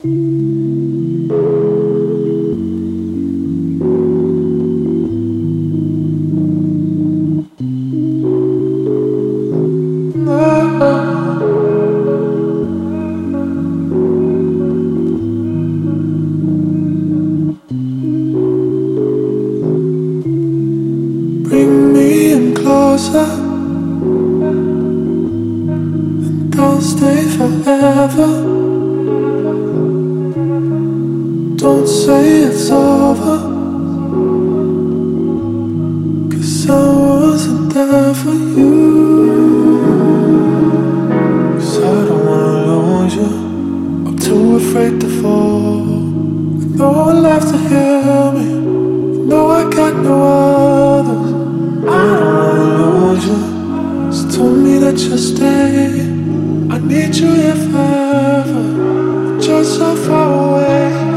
Bring me in closer, and don't stay forever. Don't say it's over, 'cause I wasn't there for you. 'Cause I don't wanna lose you, I'm too afraid to fall. No one left to hear me, no, I got no others. I don't wanna lose you, so tell me that you'll stay. I need you here forever, but you're so far away.